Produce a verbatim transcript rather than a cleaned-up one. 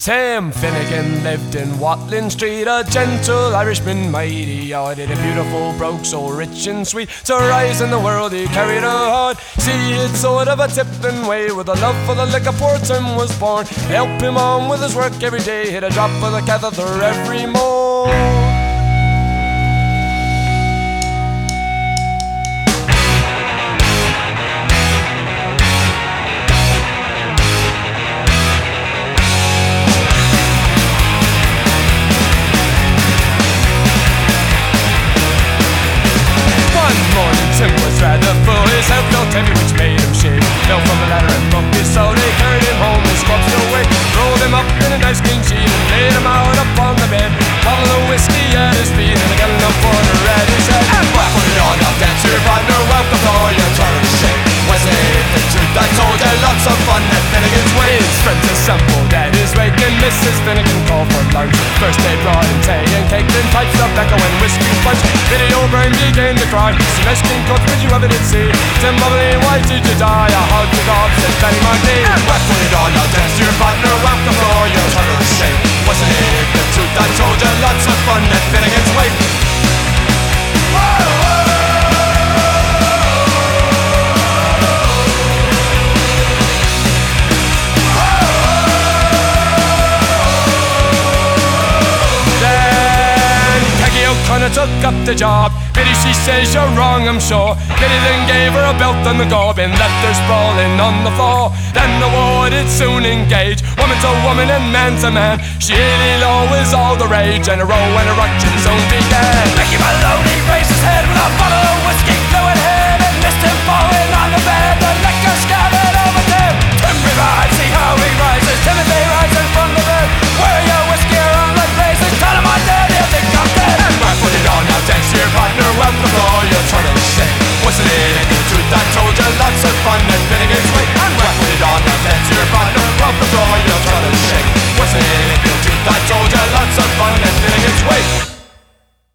Sam Finnegan lived in Watling Street, a gentle Irishman, mighty odd. He had a beautiful brogue, so rich and sweet, to rise in the world he carried a heart. See, it's sort of a tipping way, with a love for the liquor poor Tim was born. Help him on with his work every day, hit a drop of the catheter every morn. Tim was rather full, his health felt heavy, which made him shake. Fell from the ladder and bumped his soul. They carried him home, his corpse still wet. Rolled him up in a nice clean sheet and laid him out upon the bed. Bottle of whiskey at his feet and a gallon of water at his head. And whack on the yard, now dance to your partner, welcome to your turn to shake. Was it the truth I told you? Lots of fun at Finnegan's way. His friends assembled at his wake and Missus Finnegan called for lunch. First they brought in tea and cake, then pipes of tobacco and whiskey punch. Biddy O'Brien began to cry. See, nice king coach, did you ever did see? Tim Bubbly, why did you die? I hugged the dog, said Danny McNee. And whack when you're done, now dance to your partner, welcome to your turn to shake. Wasn't it the truth I told you? Lots of fun at Finnegan's wake. O'Connor took up the job. Biddy, she says you're wrong, I'm sure. Biddy then gave her a belt on the gob and left her sprawling on the floor. Then the war did soon engage, woman's a woman and man's a man. Shitty law was all the rage, and a row and a ruction soon began. Mickey Maloney raised his head with a bottle of whiskey, flew at him and missed him for it.